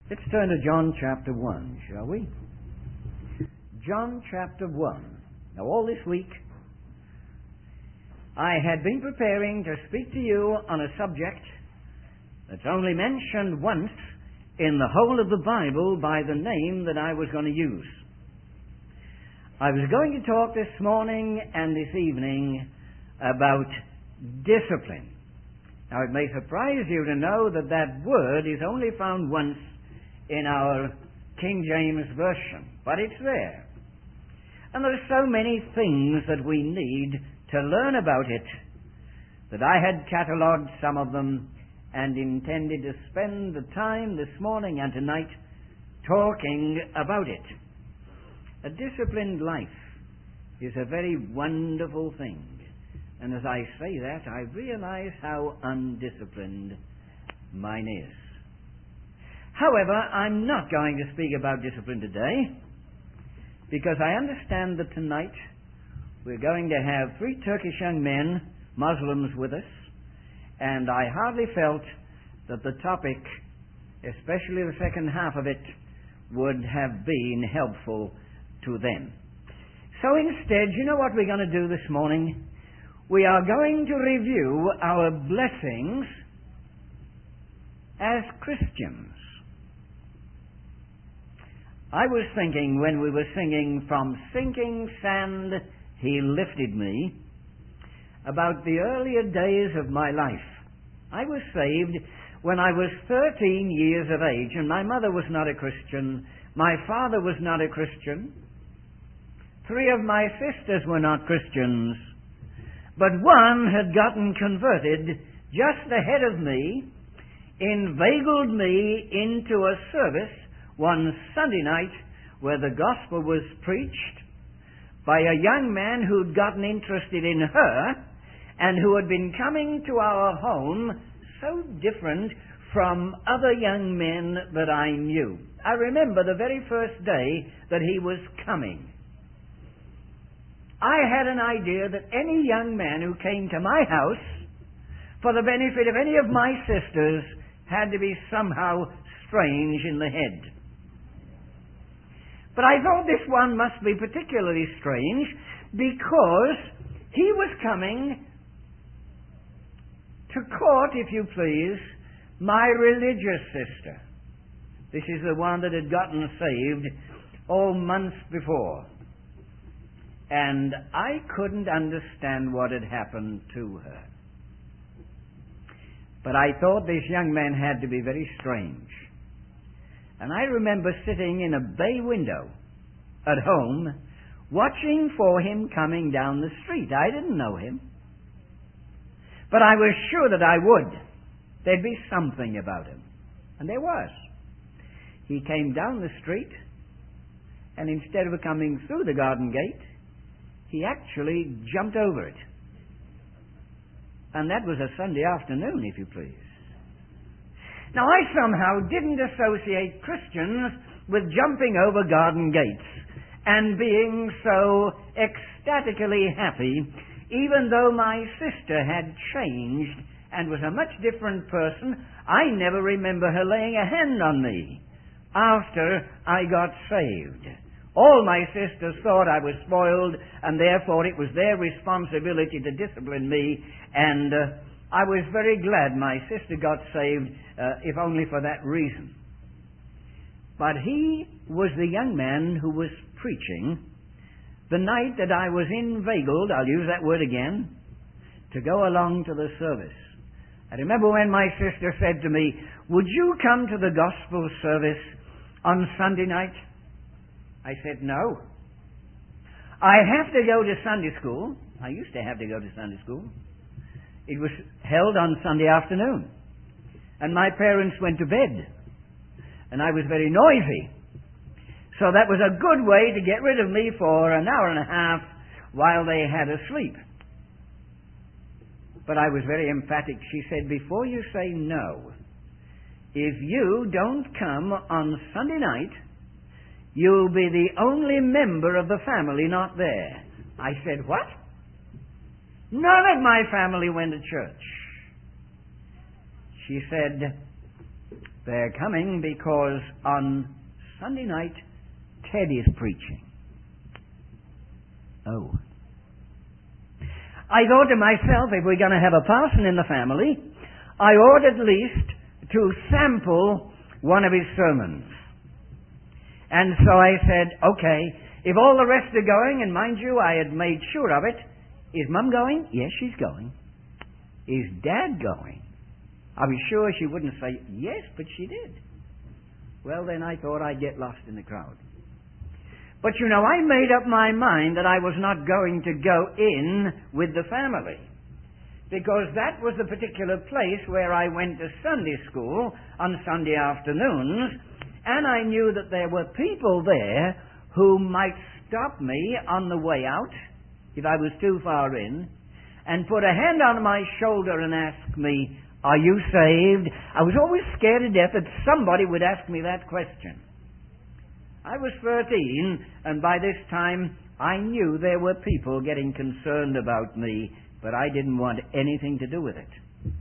Let's turn to John chapter 1, shall we? John chapter 1. Now, all this week, I had been preparing to speak to you on a subject that's only mentioned once in the whole of the Bible by the name that I was going to use. I was going to talk this morning and this evening about discipline. Now, it may surprise you to know that that word is only found once in our King James Version, but it's there. And there are so many things that we need to learn about it that I had catalogued some of them and intended to spend the time this morning and tonight talking about it. A disciplined life is a very wonderful thing. And as I say that, I realize how undisciplined mine is. However, I'm not going to speak about discipline today, because I understand that tonight we're going to have 3 Turkish young men, Muslims, with us, and I hardly felt that the topic, especially the second half of it, would have been helpful to them. So instead, you know what we're going to do this morning? We are going to review our blessings as Christians. I was thinking when we were singing "From Sinking Sand He Lifted Me" about the earlier days of my life. I was saved when I was 13 years of age, and my mother was not a Christian. My father was not a Christian. 3 of my sisters were not Christians. But one had gotten converted just ahead of me, inveigled me into a service one Sunday night where the gospel was preached by a young man who'd gotten interested in her and who had been coming to our home so different from other young men that I knew. I remember the very first day that he was coming. I had an idea that any young man who came to my house for the benefit of any of my sisters had to be somehow strange in the head. But I thought this one must be particularly strange because he was coming to court, if you please, my religious sister. This is the one that had gotten saved months before. And I couldn't understand what had happened to her. But I thought this young man had to be very strange. And I remember sitting in a bay window at home, watching for him coming down the street. I didn't know him. But I was sure that I would. There'd be something about him. And there was. He came down the street, and instead of coming through the garden gate, he actually jumped over it. And that was a Sunday afternoon, if you please. Now, I somehow didn't associate Christians with jumping over garden gates and being so ecstatically happy, even though my sister had changed and was a much different person. I never remember her laying a hand on me after I got saved. All my sisters thought I was spoiled, and therefore it was their responsibility to discipline me, and I was very glad my sister got saved, if only for that reason. But he was the young man who was preaching the night that I was inveigled, I'll use that word again, to go along to the service. I remember when my sister said to me, "Would you come to the gospel service on Sunday night?" I said, "No. I have to go to Sunday school." I used to have to go to Sunday school. It was held on Sunday afternoon. And my parents went to bed. And I was very noisy. So that was a good way to get rid of me for an hour and a half while they had asleep. But I was very emphatic. She said, "Before you say no, if you don't come on Sunday night, you'll be the only member of the family not there." I said, "What?" "None of my family went to church." She said, They're coming because on Sunday night, Ted is preaching. Oh. I thought to myself, if we're going to have a parson in the family, I ought at least to sample one of his sermons. And so I said, okay, if all the rest are going, and mind you, I had made sure of it, is Mum going? Yes, she's going. Is Dad going? I was sure she wouldn't say yes, but she did. Well, then I thought I'd get lost in the crowd. But you know, I made up my mind that I was not going to go in with the family, because that was the particular place where I went to Sunday school on Sunday afternoons, and I knew that there were people there who might stop me on the way out if I was too far in, and put a hand on my shoulder and ask me, "Are you saved?" I was always scared to death that somebody would ask me that question. I was 13, and by this time I knew there were people getting concerned about me, but I didn't want anything to do with it.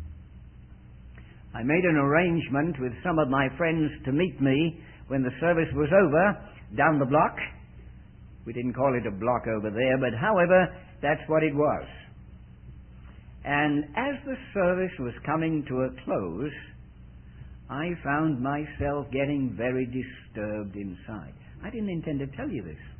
I made an arrangement with some of my friends to meet me when the service was over down the block. We didn't call it a block over there, but however, that's what it was. And as the service was coming to a close, I found myself getting very disturbed inside. I didn't intend to tell you this.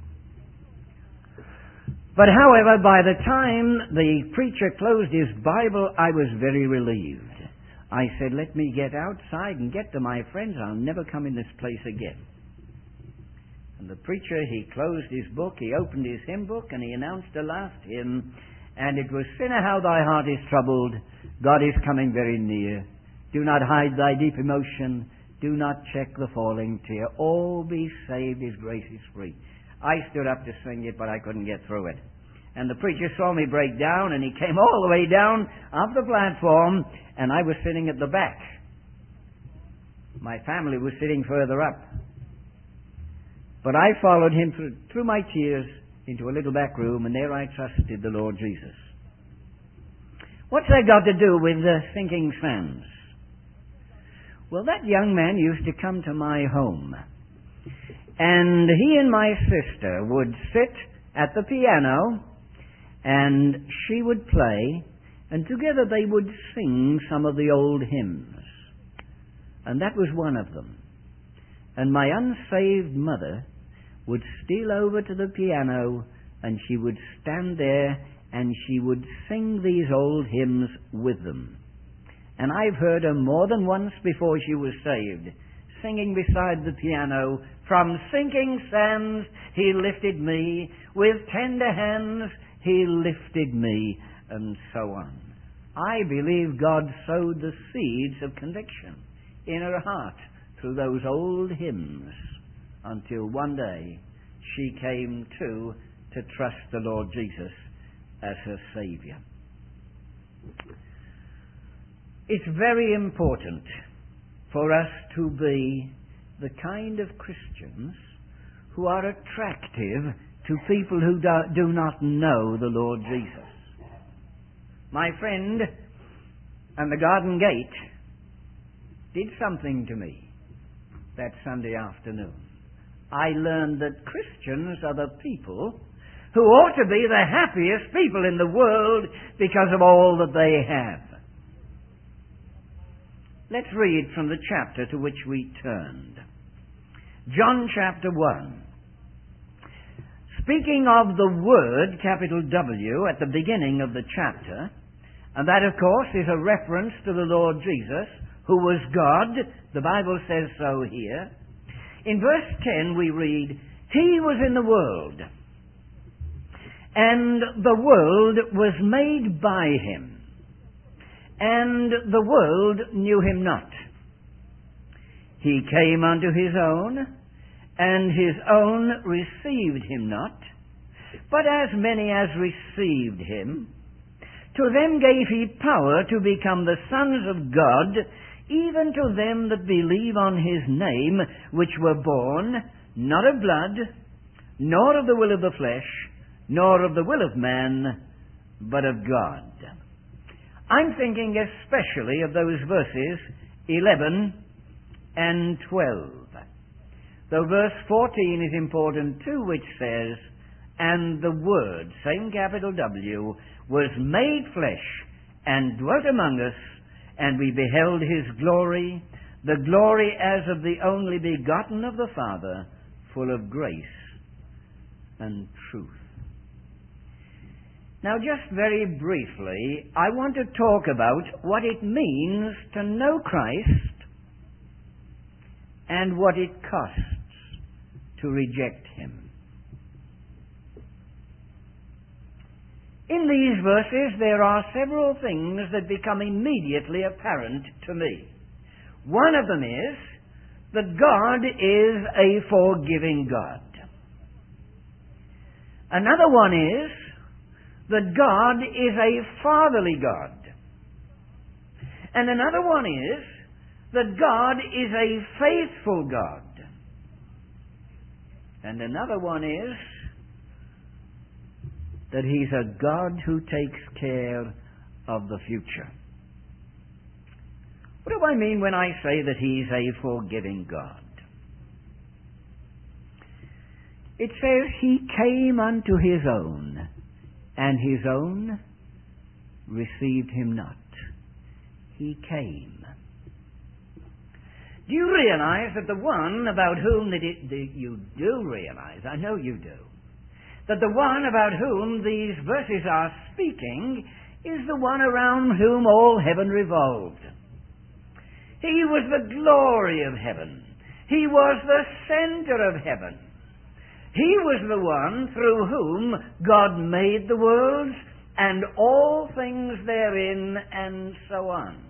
But however, by the time the preacher closed his Bible, I was very relieved. I said, let me get outside and get to my friends. I'll never come in this place again. And the preacher, he closed his book, he opened his hymn book, and he announced the last hymn, and it was, "Sinner, how thy heart is troubled, God is coming very near. Do not hide thy deep emotion, do not check the falling tear. All be saved, his grace is free." I stood up to sing it, but I couldn't get through it. And the preacher saw me break down, and he came all the way down off the platform, and I was sitting at the back. My family was sitting further up. But I followed him through my tears into a little back room, and there I trusted the Lord Jesus. What's that got to do with sinking sands? Well, that young man used to come to my home, and he and my sister would sit at the piano, and she would play, and together they would sing some of the old hymns. And that was one of them. And my unsaved mother would steal over to the piano, and she would stand there, and she would sing these old hymns with them. And I've heard her more than once before she was saved, singing beside the piano, "From sinking sands he lifted me, with tender hands he lifted me," and so on. I believe God sowed the seeds of conviction in her heart through those old hymns, until one day she came to trust the Lord Jesus as her Savior. It's very important for us to be the kind of Christians who are attractive to people who do not know the Lord Jesus. My friend and the garden gate did something to me that Sunday afternoon. I learned that Christians are the people who ought to be the happiest people in the world because of all that they have. Let's read from the chapter to which we turned. John chapter 1. Speaking of the Word, capital W, at the beginning of the chapter, and that, of course, is a reference to the Lord Jesus, who was God. The Bible says so here. In verse 10 we read, "He was in the world, and the world was made by him, and the world knew him not. He came unto his own, and his own received him not. But as many as received him, to them gave he power to become the sons of God, even to them that believe on his name, which were born, not of blood, nor of the will of the flesh, nor of the will of man, but of God." I'm thinking especially of those verses 11 and 12. Though verse 14 is important too, which says, "And the Word," same capital W, "was made flesh and dwelt among us, and we beheld his glory, the glory as of the only begotten of the Father, full of grace and truth." Now, just very briefly, I want to talk about what it means to know Christ and what it costs to reject him. In these verses, there are several things that become immediately apparent to me. One of them is that God is a forgiving God. Another one is that God is a fatherly God. And another one is that God is a faithful God. And another one is that he's a God who takes care of the future. What do I mean when I say that he's a forgiving God? It says he came unto his own, and his own received him not. He came. Do you realize that the one about whom you do realize, I know you do, that the one about whom these verses are speaking is the one around whom all heaven revolved. He was the glory of heaven. He was the center of heaven. He was the one through whom God made the worlds and all things therein, and so on.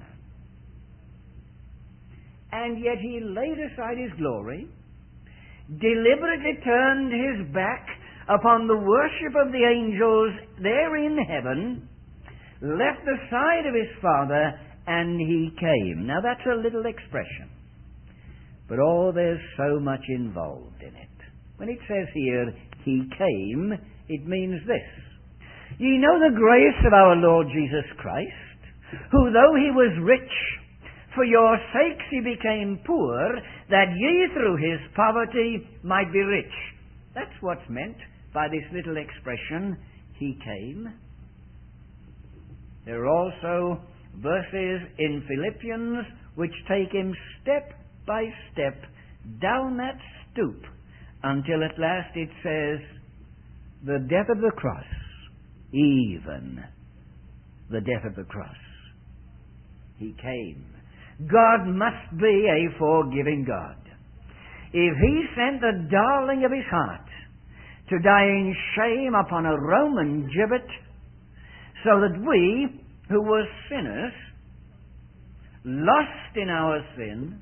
And yet he laid aside his glory, deliberately turned his back upon the worship of the angels there in heaven, left the side of his Father, and he came. Now that's a little expression, but there's so much involved in it. When it says here, he came, it means this. Ye know the grace of our Lord Jesus Christ, who though he was rich, for your sakes he became poor, that ye through his poverty might be rich. That's what's meant by this little expression, he came. There are also verses in Philippians which take him step by step down that stoop until at last it says, the death of the cross, even the death of the cross. He came. God must be a forgiving God. If he sent the darling of his heart to die in shame upon a Roman gibbet, so that we, who were sinners, lost in our sin,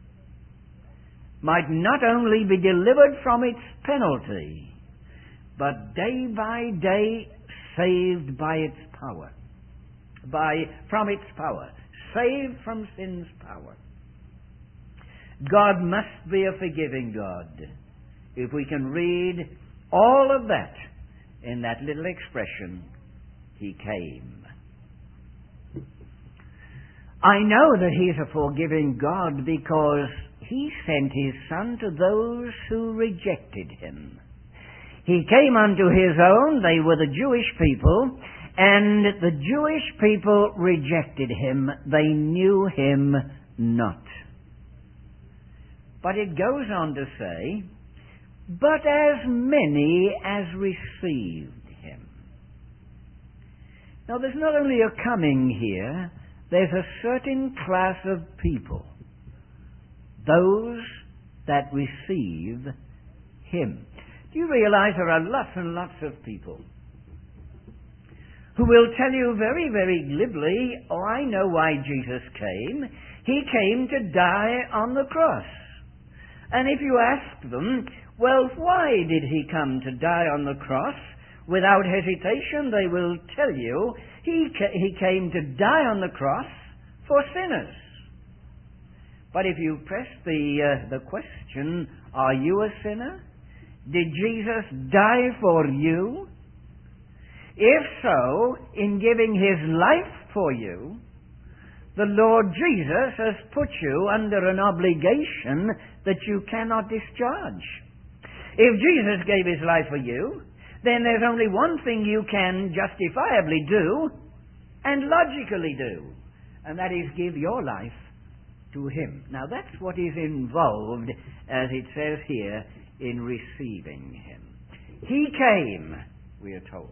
might not only be delivered from its penalty, but day by day saved by its power. From its power. Saved from sin's power. God must be a forgiving God if we can read all of that in that little expression, he came. I know that he is a forgiving God because he sent his Son to those who rejected him. He came unto his own, they were the Jewish people, and the Jewish people rejected him. They knew him not. But it goes on to say, but as many as received him. Now there's not only a coming here, there's a certain class of people. Those that receive him. Do you realize there are lots and lots of people who will tell you very, very glibly, oh, I know why Jesus came. He came to die on the cross. And if you ask them, well, why did he come to die on the cross? Without hesitation, they will tell you, he came to die on the cross for sinners. But if you press the question, are you a sinner? Did Jesus die for you? If so, in giving his life for you, The Lord Jesus has put you under an obligation that you cannot discharge. If Jesus gave his life for you, then there's only one thing you can justifiably do and logically do, and that is give your life to him. Now that's what is involved, as it says here, in receiving him. He came, we are told.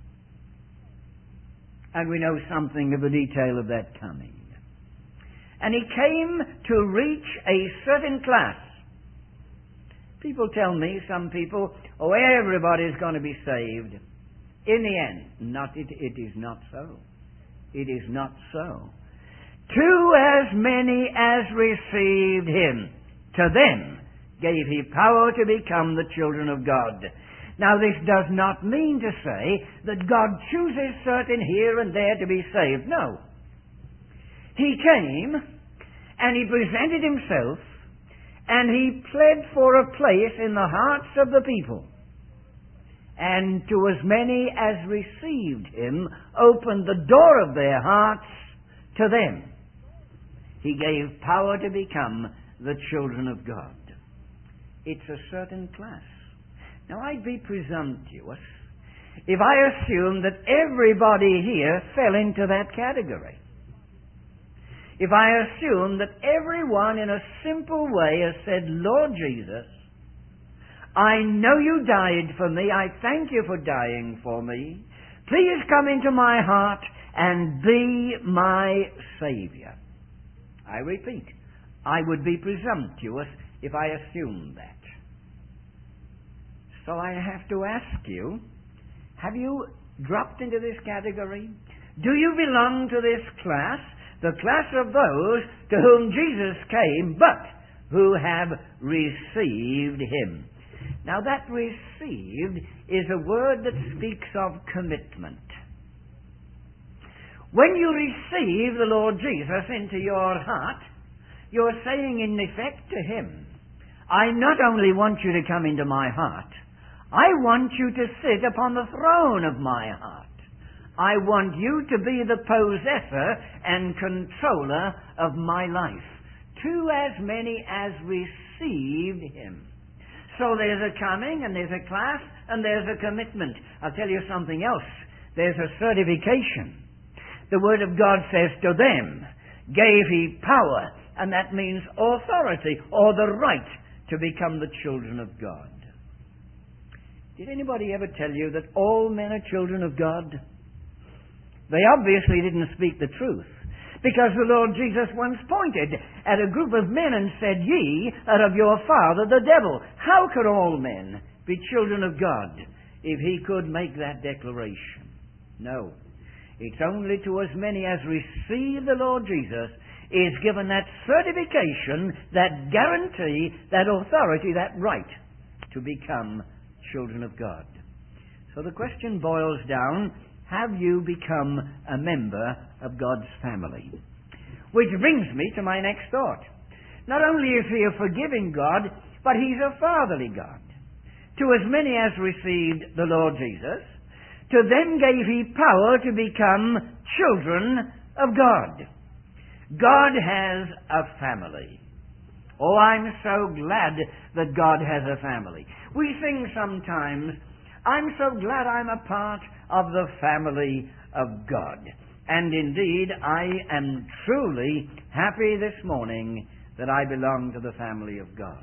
And we know something of the detail of that coming. And he came to reach a certain class. People tell me, some people, oh, everybody's going to be saved. In the end, it is not so. It is not so. To as many as received him, to them gave he power to become the children of God. Now this does not mean to say that God chooses certain here and there to be saved. No. He came and he presented himself and he pled for a place in the hearts of the people. And to as many as received him, opened the door of their hearts to them. He gave power to become the children of God. It's a certain class. Now I'd be presumptuous if I assumed that everybody here fell into that category. If I assume that everyone in a simple way has said, Lord Jesus, I know you died for me. I thank you for dying for me. Please come into my heart and be my Savior. I repeat, I would be presumptuous if I assumed that. So I have to ask you, have you dropped into this category? Do you belong to this class? The class of those to whom Jesus came, but who have received him. Now that received is a word that speaks of commitment. When you receive the Lord Jesus into your heart, you're saying in effect to him, I not only want you to come into my heart, I want you to sit upon the throne of my heart. I want you to be the possessor and controller of my life. To as many as received him. So there's a coming, and there's a class, and there's a commitment. I'll tell you something else. There's a certification. The Word of God says, to them gave he power, and that means authority, or the right to become the children of God. Did anybody ever tell you that all men are children of God? They obviously didn't speak the truth, because the Lord Jesus once pointed at a group of men and said, Ye are of your father the devil. How could all men be children of God if he could make that declaration? No. It's only to as many as receive the Lord Jesus is given that certification, that guarantee, that authority, that right to become children of God. So the question boils down, have you become a member of God's family? Which brings me to my next thought. Not only is he a forgiving God, but he's a fatherly God. To as many as received the Lord Jesus, to them gave he power to become children of God. God has a family. Oh, I'm so glad that God has a family. We sing sometimes, I'm so glad I'm a part of the family of God. And indeed, I am truly happy this morning that I belong to the family of God.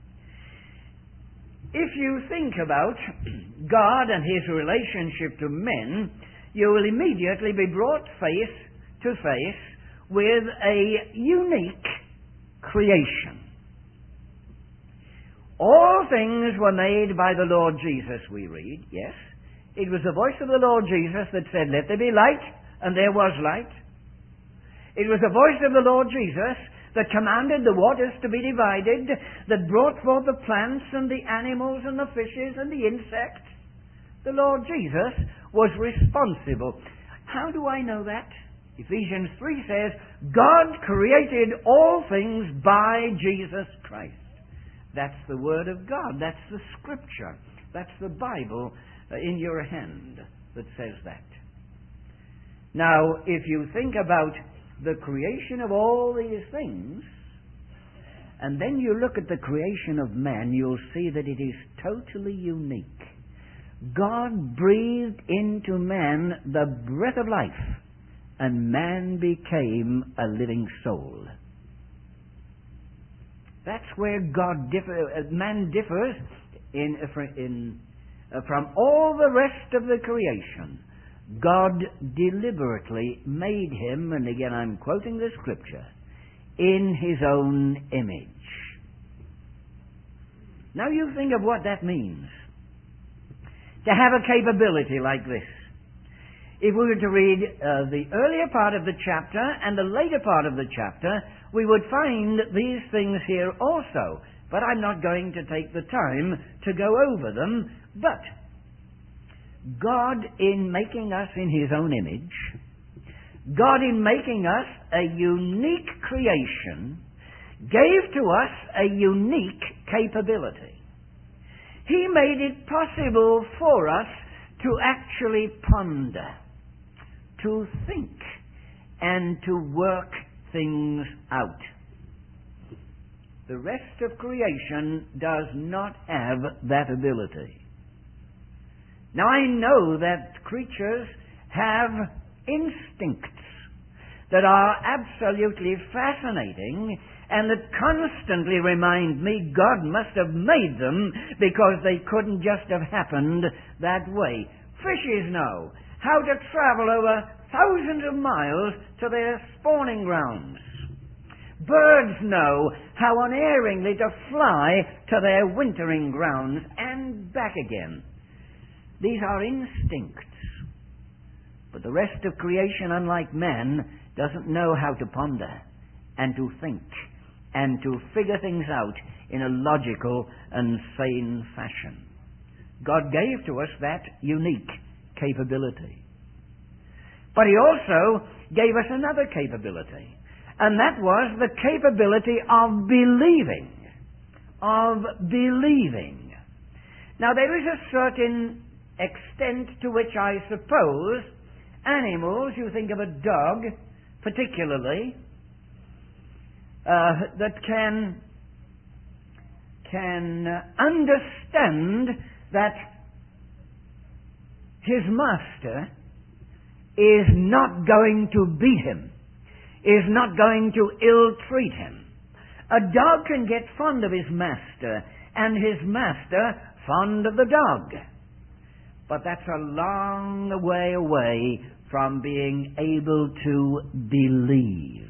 If you think about God and his relationship to men, you will immediately be brought face to face with a unique creation. All things were made by the Lord Jesus, we read, yes. It was the voice of the Lord Jesus that said, let there be light, and there was light. It was the voice of the Lord Jesus that commanded the waters to be divided, that brought forth the plants and the animals and the fishes and the insects. The Lord Jesus was responsible. How do I know that? Ephesians 3 says, God created all things by Jesus Christ. That's the Word of God. That's the Scripture. That's the Bible in your hand that says that. Now, if you think about the creation of all these things, and then you look at the creation of man, you'll see that it is totally unique. God breathed into man the breath of life, and man became a living soul. That's where man differs from all the rest of the creation. God deliberately made him, and again I'm quoting the scripture, in his own image. Now you think of what that means, to have a capability like this. If we were to read the earlier part of the chapter and the later part of the chapter, we would find these things here also. But I'm not going to take the time to go over them. But God, in making us in his own image, God, in making us a unique creation, gave to us a unique capability. He made it possible for us to actually ponder, to think, and to work things out. The rest of creation does not have that ability. Now I know that creatures have instincts that are absolutely fascinating and that constantly remind me God must have made them because they couldn't just have happened that way. Fishes know how to travel over thousands of miles to their spawning grounds. Birds know how unerringly to fly to their wintering grounds and back again. These are instincts. But the rest of creation, unlike man, doesn't know how to ponder and to think and to figure things out in a logical and sane fashion. God gave to us that unique capability. But he also gave us another capability, and that was the capability of believing. Of believing. Now there is a certain extent to which I suppose animals, you think of a dog particularly, that can understand that his master is not going to beat him, is not going to ill-treat him. A dog can get fond of his master, and his master fond of the dog. But that's a long way away from being able to believe.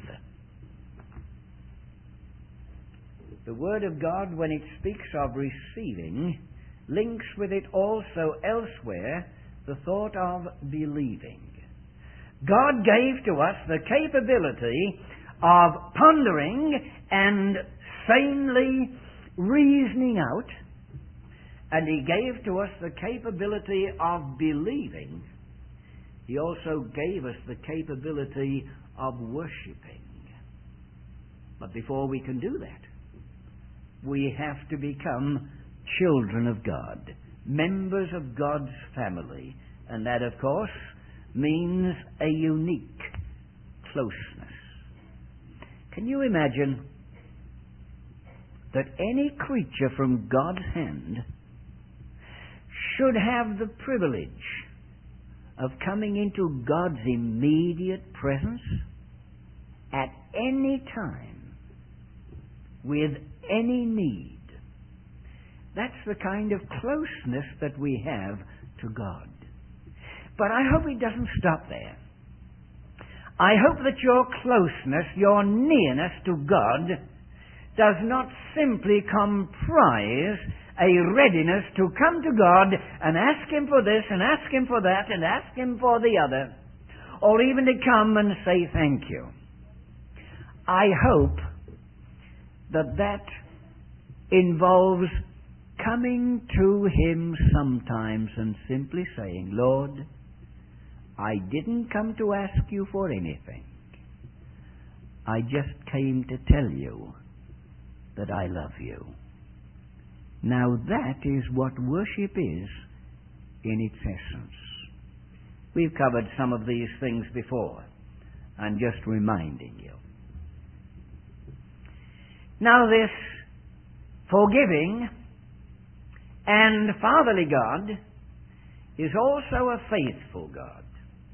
The Word of God, when it speaks of receiving, links with it also elsewhere the thought of believing. God gave to us the capability of pondering and sanely reasoning out, and he gave to us the capability of believing. He also gave us the capability of worshipping. But before we can do that, we have to become children of God, members of God's family, and that, of course, means a unique closeness. Can you imagine that any creature from God's hand should have the privilege of coming into God's immediate presence at any time with any need? That's the kind of closeness that we have to God. But I hope it doesn't stop there. I hope that your closeness, your nearness to God, does not simply comprise a readiness to come to God and ask Him for this and ask Him for that and ask Him for the other, or even to come and say thank you. I hope that that involves coming to Him sometimes and simply saying, Lord, I didn't come to ask you for anything. I just came to tell you that I love you. Now that is what worship is in its essence. We've covered some of these things before. I'm just reminding you. Now this forgiving and fatherly God is also a faithful God.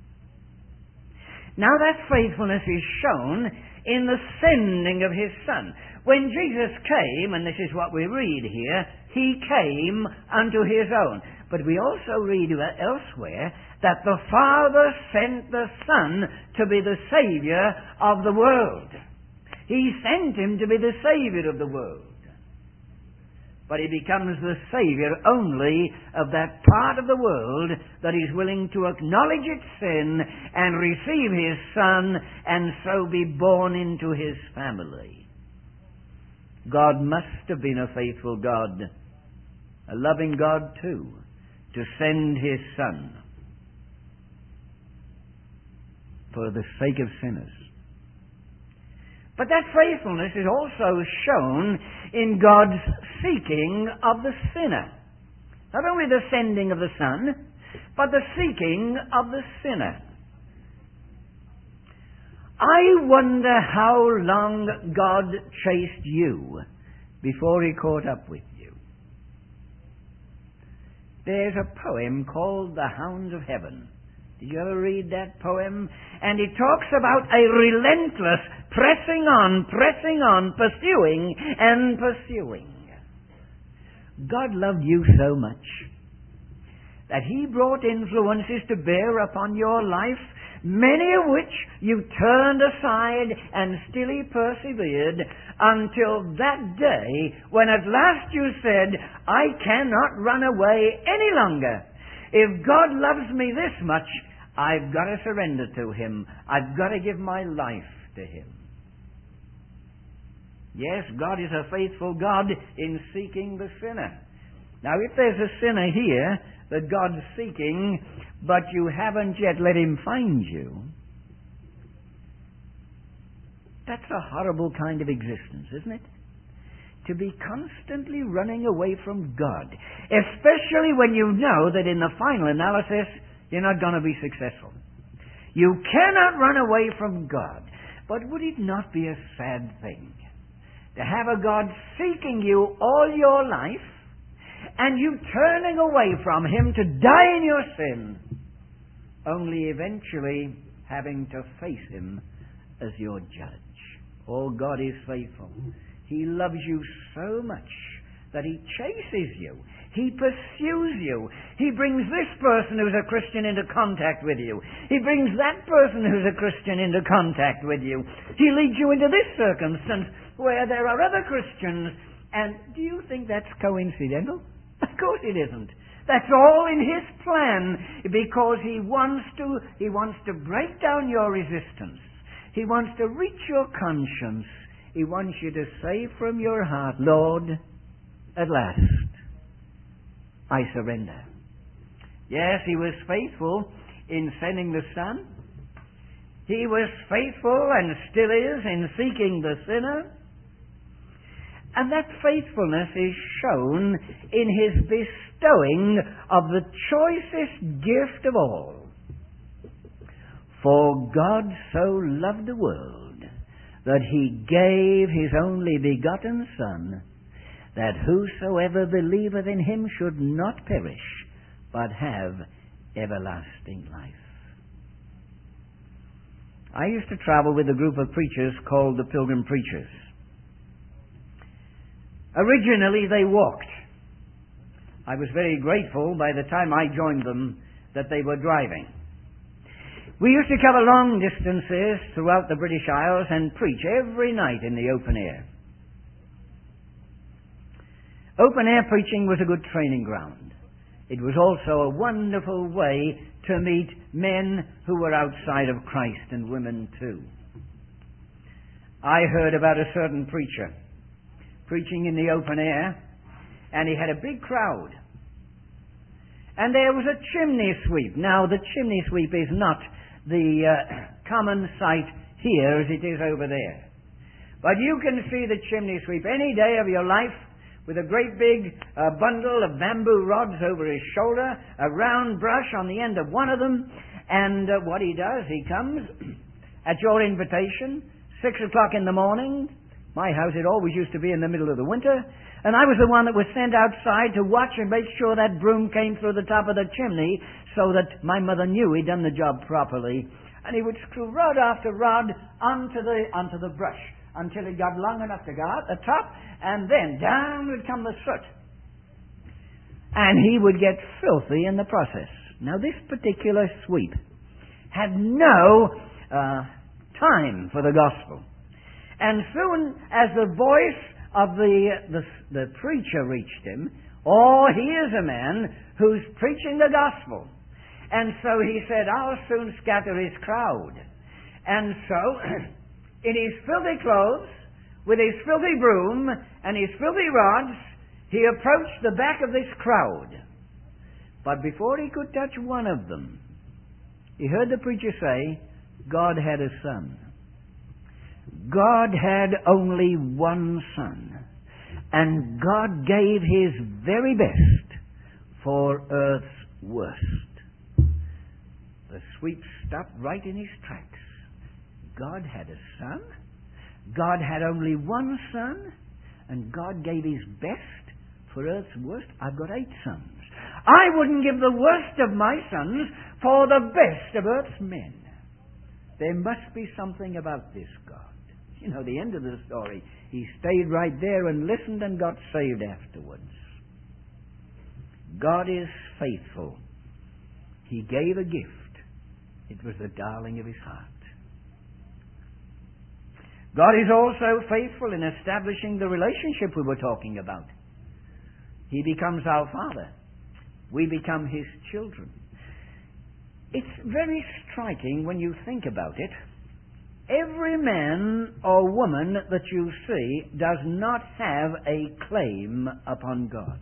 Now that faithfulness is shown in the sending of His Son. When Jesus came, and this is what we read here, He came unto His own. But we also read elsewhere that the Father sent the Son to be the Savior of the world. He sent Him to be the Savior of the world. But He becomes the Savior only of that part of the world that is willing to acknowledge its sin and receive His Son and so be born into His family. God must have been a faithful God, a loving God too, to send His Son for the sake of sinners. But that faithfulness is also shown in God's seeking of the sinner. Not only the sending of the Son, but the seeking of the sinner. I wonder how long God chased you before He caught up with you. There's a poem called The Hounds of Heaven. Did you ever read that poem? And it talks about a relentless pressing on, pursuing and pursuing. God loved you so much that He brought influences to bear upon your life, many of which you turned aside and still He persevered until that day when at last you said, I cannot run away any longer. If God loves me this much, I've got to surrender to Him. I've got to give my life to Him. Yes, God is a faithful God in seeking the sinner. Now, if there's a sinner here that God's seeking, but you haven't yet let Him find you, that's a horrible kind of existence, isn't it? To be constantly running away from God, especially when you know that in the final analysis you're not going to be successful. You cannot run away from God. But would it not be a sad thing to have a God seeking you all your life and you turning away from Him to die in your sin, only eventually having to face Him as your judge? Oh, God is faithful. He loves you so much that He chases you. He pursues you. He brings this person who's a Christian into contact with you. He brings that person who's a Christian into contact with you. He leads you into this circumstance where there are other Christians. And do you think that's coincidental? Of course it isn't. That's all in His plan, because He wants to break down your resistance. He wants to reach your conscience. He wants you to say from your heart, Lord, at last, I surrender. Yes, He was faithful in sending the Son. He was faithful and still is in seeking the sinner. And that faithfulness is shown in His bestowing of the choicest gift of all. For God so loved the world that He gave His only begotten Son, that whosoever believeth in Him should not perish, but have everlasting life. I used to travel with a group of preachers called the Pilgrim Preachers. Originally they walked. I was very grateful by the time I joined them that they were driving. We used to cover long distances throughout the British Isles and preach every night in the open air. Open air preaching was a good training ground. It was also a wonderful way to meet men who were outside of Christ, and women too. I heard about a certain preacher preaching in the open air, and he had a big crowd. And there was a chimney sweep. Now, the chimney sweep is not the common sight here as it is over there. But you can see the chimney sweep any day of your life, with a great big bundle of bamboo rods over his shoulder, a round brush on the end of one of them, and what he does, he comes at your invitation, 6 o'clock in the morning. My house, it always used to be in the middle of the winter, and I was the one that was sent outside to watch and make sure that broom came through the top of the chimney so that my mother knew he'd done the job properly. And he would screw rod after rod onto the brush until it got long enough to go out the top, and then down would come the soot. And he would get filthy in the process. Now, this particular sweep had no time for the gospel. And soon as the voice of the preacher reached him, oh, here's a man who's preaching the gospel. And so he said, I'll soon scatter his crowd. And so, in his filthy clothes, with his filthy broom and his filthy rods, he approached the back of this crowd. But before he could touch one of them, he heard the preacher say, God had a son. God had only one son. And God gave his very best for earth's worst. The sweep stopped right in his tracks. God had a son. God had only one son. And God gave his best for earth's worst. I've got 8 sons. I wouldn't give the worst of my sons for the best of earth's men. There must be something about this God. You know, the end of the story, he stayed right there and listened and got saved afterwards. God is faithful. He gave a gift. It was the darling of his heart. God is also faithful in establishing the relationship we were talking about. He becomes our Father. We become his children. It's very striking when you think about it. Every man or woman that you see does not have a claim upon God.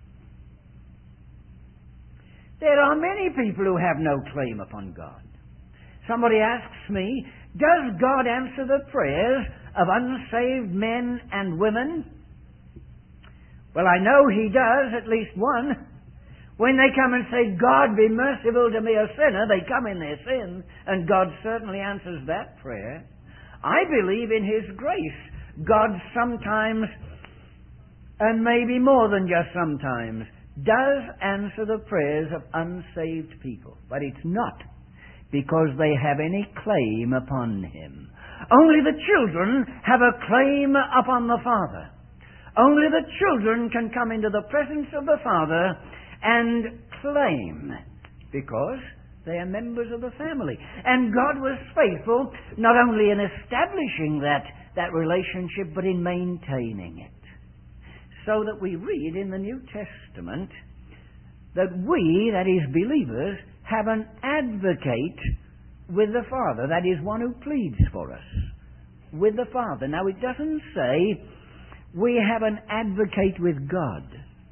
There are many people who have no claim upon God. Somebody asks me, does God answer the prayers of unsaved men and women? Well, I know he does, at least one. When they come and say, God be merciful to me, a sinner, they come in their sin, and God certainly answers that prayer. I believe in his grace. God sometimes, and maybe more than just sometimes, does answer the prayers of unsaved people. But it's not because they have any claim upon him. Only the children have a claim upon the Father. Only the children can come into the presence of the Father and claim, because they are members of the family. And God was faithful not only in establishing that relationship, but in maintaining it. So that we read in the New Testament that we, that is believers, have an advocate with the Father. That is, one who pleads for us with the Father. Now, it doesn't say we have an advocate with God.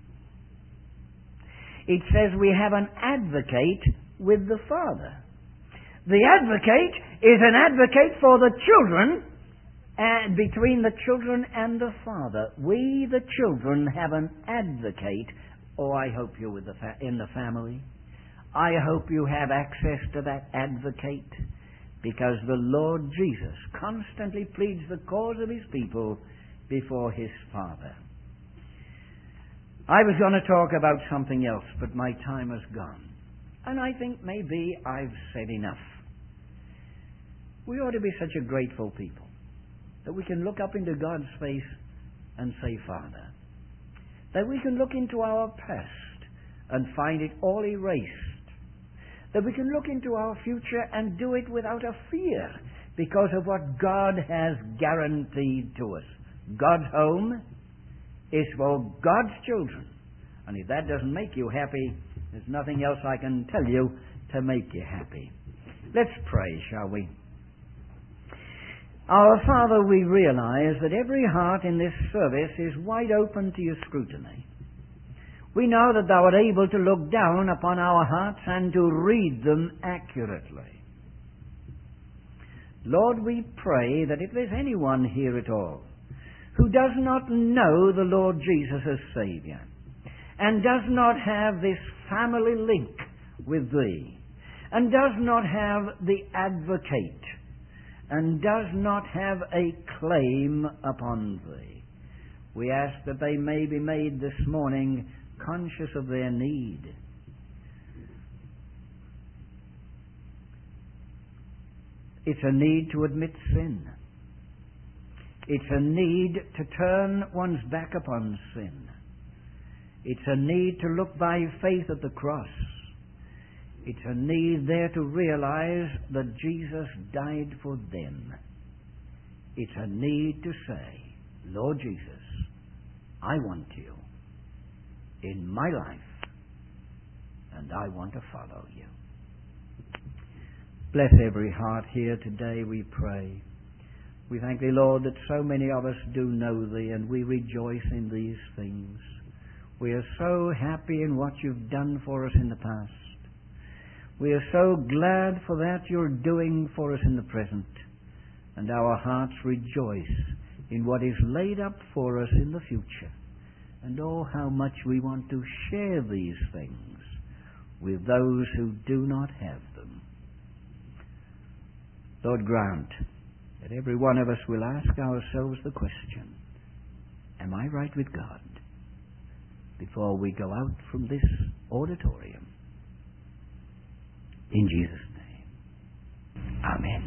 It says we have an advocate with the Father. The advocate is an advocate for the children, and between the children and the Father. We, the children, have an advocate. Oh, I hope you're in the family. I hope you have access to that advocate, because the Lord Jesus constantly pleads the cause of his people before his Father. I was going to talk about something else, but my time has gone. And I think maybe I've said enough. We ought to be such a grateful people that we can look up into God's face and say, Father. That we can look into our past and find it all erased. That we can look into our future and do it without a fear because of what God has guaranteed to us. God's home is for God's children. And if that doesn't make you happy, there's nothing else I can tell you to make you happy. Let's pray, shall we? Our Father, we realize that every heart in this service is wide open to your scrutiny. We know that thou art able to look down upon our hearts and to read them accurately. Lord, we pray that if there's anyone here at all who does not know the Lord Jesus as Savior, and does not have this family link with Thee, and does not have the advocate, and does not have a claim upon thee. We ask that they may be made this morning conscious of their need. It's a need to admit sin. It's a need to turn one's back upon sin. It's a need to look by faith at the cross. It's a need there to realize that Jesus died for them. It's a need to say, Lord Jesus, I want you in my life, and I want to follow you. Bless every heart here today, we pray. We thank Thee, Lord, that so many of us do know Thee, and we rejoice in these things. We are so happy in what You've done for us in the past. We are so glad for that You're doing for us in the present. And our hearts rejoice in what is laid up for us in the future. And oh, how much we want to share these things with those who do not have them. Lord, grant that every one of us will ask ourselves the question, am I right with God? Before we go out from this auditorium. In Jesus' name. Amen.